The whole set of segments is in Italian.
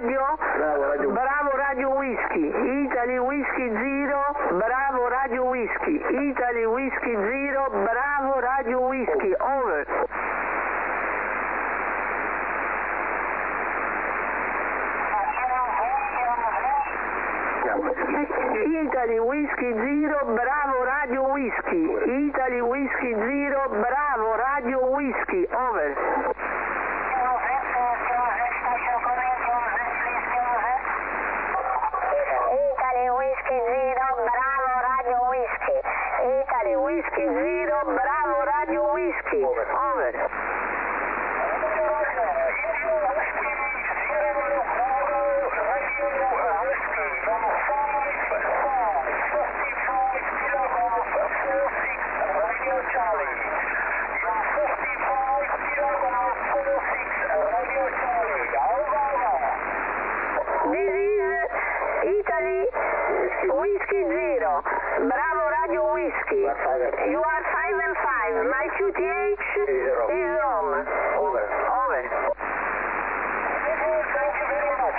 Radio? Bravo, Radio. Bravo, Radio Whisky. Italy Whisky Zero, bravo, Radio Whisky. Italy Whisky Zero, bravo, Radio Whisky. Over. Italy Whisky Zero, bravo, Radio Whisky. Italy Whisky Zero, bravo, Radio Whisky. Over. Italy Whisky Zero, bravo, Radio Whisky. Italy Whisky Zero, bravo, Radio Whisky. Over. Italy Whisky Zero, bravo, Radio Whisky. You are 5 and 5. My QTH is Rome. Over. Over. Thank you very much.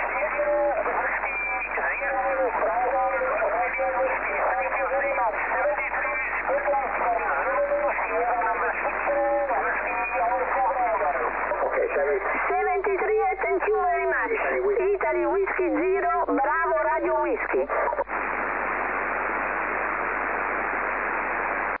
Thank you very much. 73, Okay, 73, attenzione.